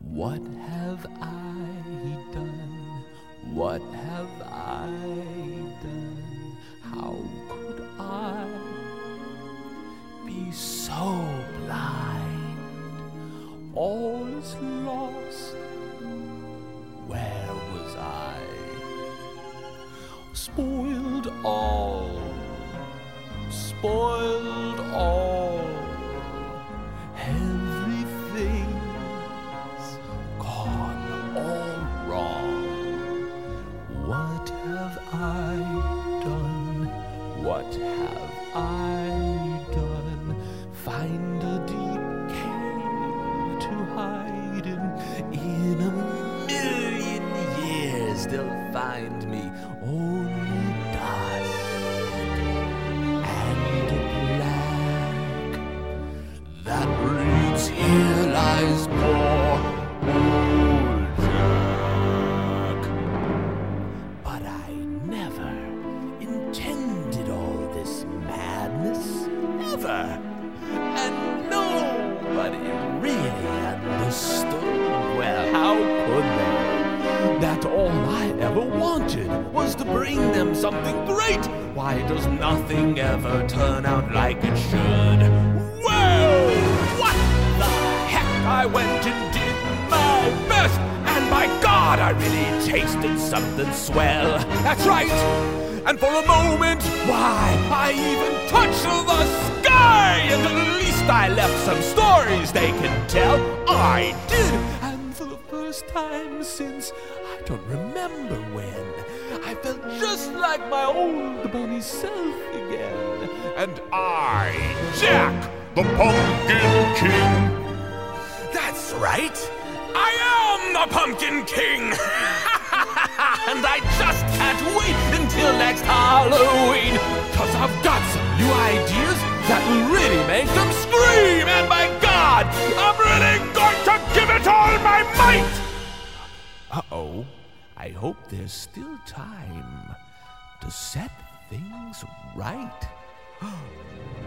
What have I done? What have I done? How could I be so blind? All is lost. Where was I? Spoiled all. Spoiled all. Everything's gone all wrong. What have I done? What have I done? Find a deep cave to hide in a million years they'll find me only dust and black. That reads, here lies poor old Jack. But I never intended all this madness, ever. And nobody really understood. Well, how could they? That all I ever wanted was to bring them something great. Why does nothing ever turn out like it should? Well, what the heck? I went and did my best, and by God, I really tasted something swell. That's right. And for a moment, why, I even touched the sky, and at least I left some stories they can tell. I did, and for the first time since I don't remember when, I felt just like my old bunny self again. And I, Jack, the Pumpkin King. That's right, I am the Pumpkin King. And I just can't wait until next Halloween, 'cause I've got some new ideas that will really make them scream. And by God, I'm really going to give it all my might. Uh-oh, I hope there's still time to set things right.